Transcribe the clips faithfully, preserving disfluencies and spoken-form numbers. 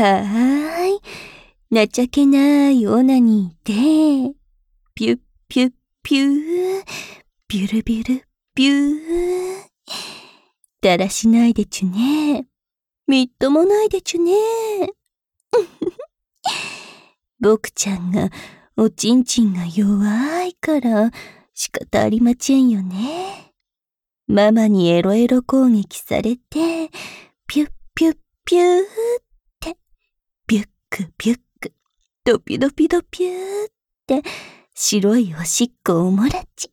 はーい。情けないオナニーで、ピュッピュッピュー、ビュルビュルビュー。だらしないでちゅね。みっともないでちゅね。僕ちゃんがおちんちんが弱いから仕方ありまちぇんよね。ママにエロエロ攻撃されて、ピュッピュッピューって、ビュックビュック、ドピドピドピューって、白いおしっこおもらち。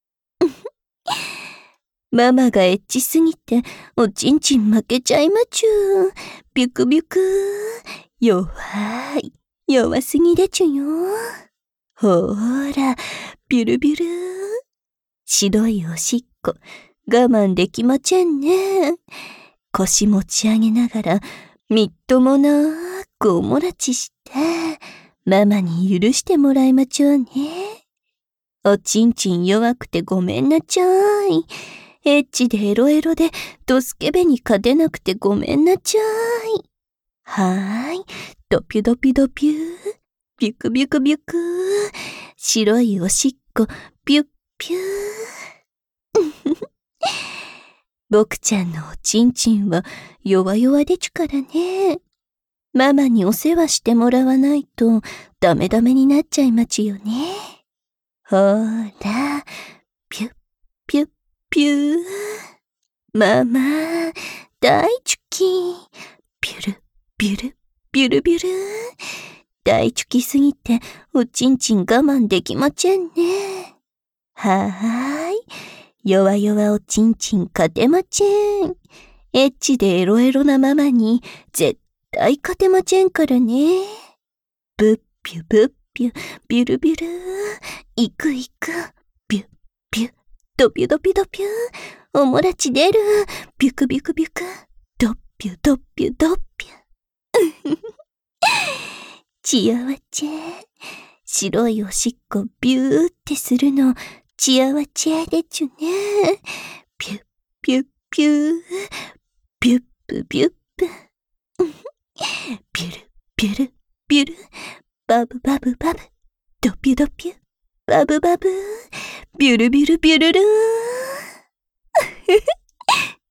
ママがエッチすぎて、おちんちん負けちゃいまちゅー。ビュクビュクー。弱い。弱すぎでちゅよ。ほーら、ビュルビュルー。白いおしっこ、我慢できまちぇんね。腰持ち上げながら、みっともなーくおもらちして、ママに許してもらいまちょうね。おちんちん弱くてごめんなちゃーい。エッチでエロエロでドスケベに勝てなくてごめんなちゃーい。はーい。ドピュドピュドピュー。ビュクビュクビュクー。白いおしっこ、ビュッピュー。僕ちゃんのおちんちんは弱々でちゅからね。ママにお世話してもらわないとダメダメになっちゃいまちよね。ほーら、ピュッピュッピュー。ママ、大チュキ。ビュル、ビュル、ビュルビュル。大チュキすぎて、おちんちん我慢できまちぇんね。はーい。弱々おちんちん勝てまちぇん。エッチでエロエロなママに絶対勝てまちぇんからね。ブッピュブッピュ、ビュルビュル。いくいく。ビュッビュッ。ドピュドピュドピュ。おもらち出る。ビュクビュクビュク。ドッピュドッピュドッピュ。ちやわちぇ。白いおしっこビューってするの、ちやわちぇでちゅね。ピュッピュッピュー。ビュップビュップ。ビュルビュルビュル。バブバブバブ。ドピュドピュ。バブバブ。ビュルビュルビュルルー。